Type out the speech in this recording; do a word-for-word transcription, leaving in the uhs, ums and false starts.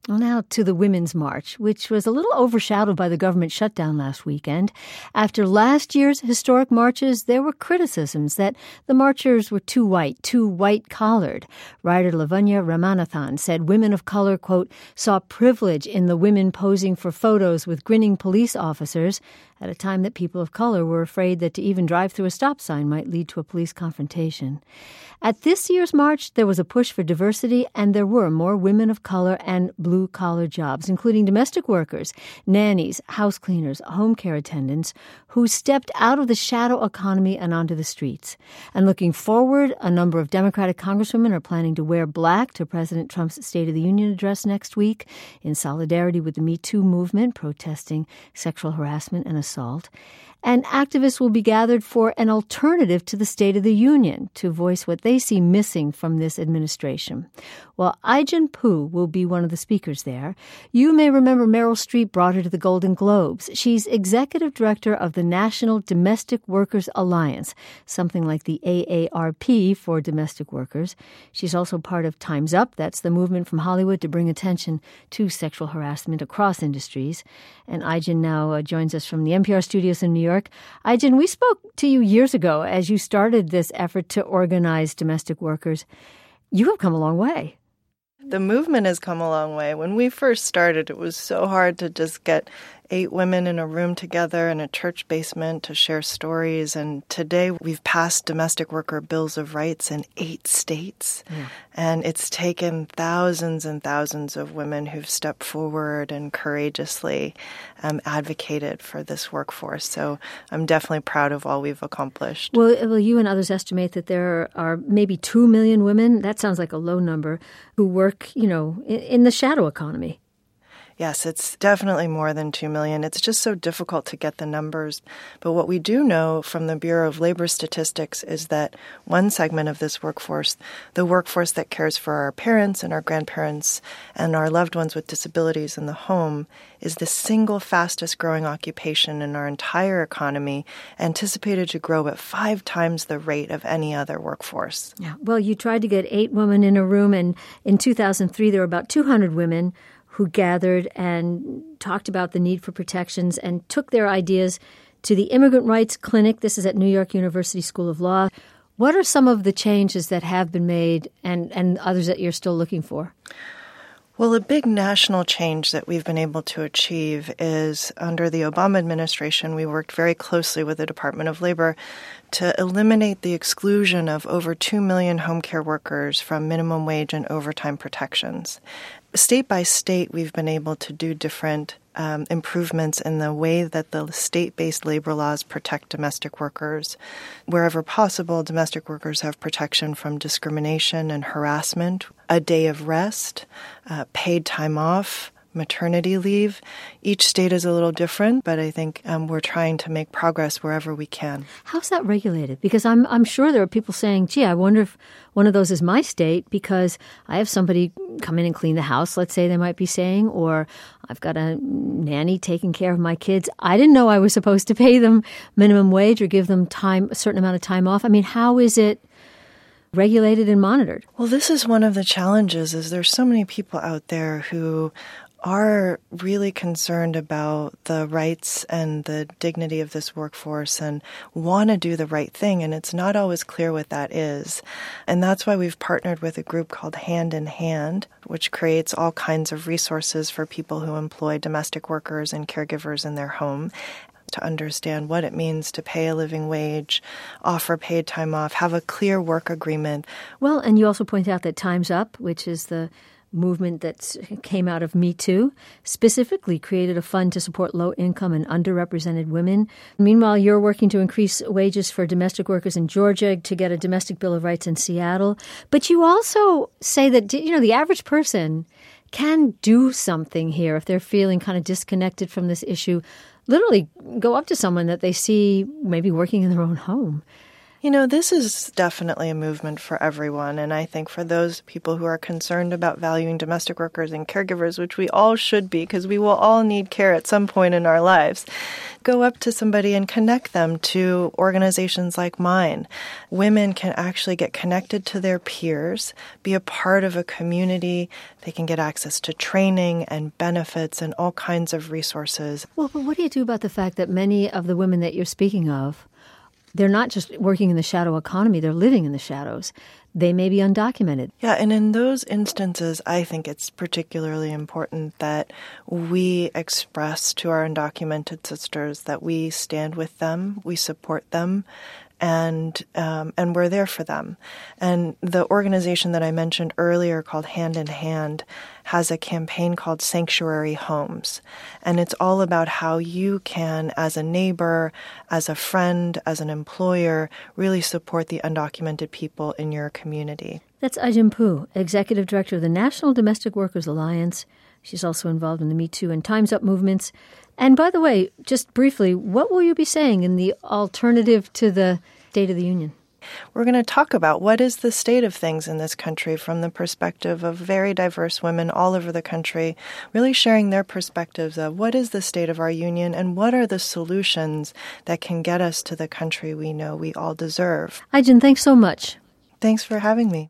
Well, now to the Women's March, which was a little overshadowed by the government shutdown last weekend. After last year's historic marches, there were criticisms that the marchers were too white, too white-collared. Writer Lavanya Ramanathan said women of color, quote, saw privilege in the women posing for photos with grinning police officers at a time that people of color were afraid that to even drive through a stop sign might lead to a police confrontation. At this year's march, there was a push for diversity, and there were more women of color and blue-collar jobs, including domestic workers, nannies, house cleaners, home care attendants, who stepped out of the shadow economy and onto the streets. And looking forward, a number of Democratic congresswomen are planning to wear black to President Trump's State of the Union address next week in solidarity with the Me Too movement, protesting sexual harassment and assault. And activists will be gathered for an alternative to the State of the Union to voice what they see missing from this administration. Well, Ai-jen Poo will be one of the speakers there. You may remember Meryl Streep brought her to the Golden Globes. She's executive director of the National Domestic Workers Alliance, something like the A A R P for domestic workers. She's also part of Time's Up. That's the movement from Hollywood to bring attention to sexual harassment across industries. And Ai-jen now uh, joins us from the N P R studios in New York. Ai-jen, we spoke to you years ago as you started this effort to organize domestic workers. You have come a long way. The movement has come a long way. When we first started, it was so hard to just get eight women in a room together in a church basement to share stories. And today we've passed domestic worker bills of rights in eight states. Yeah. And it's taken thousands and thousands of women who've stepped forward and courageously um, advocated for this workforce. So I'm definitely proud of all we've accomplished. Well, well, you and others estimate that there are maybe two million women, that sounds like a low number, who work, you know, in, in the shadow economy. Yes, it's definitely more than two million. It's just so difficult to get the numbers. But what we do know from the Bureau of Labor Statistics is that one segment of this workforce, the workforce that cares for our parents and our grandparents and our loved ones with disabilities in the home, is the single fastest growing occupation in our entire economy, anticipated to grow at five times the rate of any other workforce. Yeah. Well, you tried to get eight women in a room, and in two thousand three there were about two hundred women who gathered and talked about the need for protections and took their ideas to the Immigrant Rights Clinic. This is at New York University School of Law. What are some of the changes that have been made and, and others that you're still looking for? Well, a big national change that we've been able to achieve is under the Obama administration, we worked very closely with the Department of Labor to eliminate the exclusion of over two million home care workers from minimum wage and overtime protections. State by state, we've been able to do different um, improvements in the way that the state-based labor laws protect domestic workers. Wherever possible, domestic workers have protection from discrimination and harassment, a day of rest, uh, paid time off, maternity leave. Each state is a little different, but I think um, we're trying to make progress wherever we can. How's that regulated? Because I'm I'm sure there are people saying, gee, I wonder if one of those is my state because I have somebody come in and clean the house, let's say they might be saying, or I've got a nanny taking care of my kids. I didn't know I was supposed to pay them minimum wage or give them time, a certain amount of time off. I mean, how is it regulated and monitored? Well, this is one of the challenges is there's so many people out there who are really concerned about the rights and the dignity of this workforce and want to do the right thing, and it's not always clear what that is. And that's why we've partnered with a group called Hand in Hand, which creates all kinds of resources for people who employ domestic workers and caregivers in their home to understand what it means to pay a living wage, offer paid time off, have a clear work agreement. Well, and you also point out that Time's Up, which is the movement that came out of Me Too, specifically created a fund to support low-income and underrepresented women. Meanwhile, you're working to increase wages for domestic workers in Georgia, to get a domestic bill of rights in Seattle. But you also say that, you know, the average person can do something here if they're feeling kind of disconnected from this issue. Literally go up to someone that they see maybe working in their own home. You know, this is definitely a movement for everyone. And I think for those people who are concerned about valuing domestic workers and caregivers, which we all should be, because we will all need care at some point in our lives, go up to somebody and connect them to organizations like mine. Women can actually get connected to their peers, be a part of a community. They can get access to training and benefits and all kinds of resources. Well, but what do you do about the fact that many of the women that you're speaking of, they're not just working in the shadow economy, they're living in the shadows. They may be undocumented. Yeah, and in those instances, I think it's particularly important that we express to our undocumented sisters that we stand with them, we support them, and um, and we're there for them. And the organization that I mentioned earlier called Hand in Hand has a campaign called Sanctuary Homes. And it's all about how you can, as a neighbor, as a friend, as an employer, really support the undocumented people in your community. That's Ai-jen Poo, Executive Director of the National Domestic Workers Alliance. She's also involved in the Me Too and Time's Up movements. And by the way, just briefly, what will you be saying in the alternative to the State of the Union? We're going to talk about what is the state of things in this country from the perspective of very diverse women all over the country, really sharing their perspectives of what is the state of our union and what are the solutions that can get us to the country we know we all deserve. Ai-jen, thanks so much. Thanks for having me.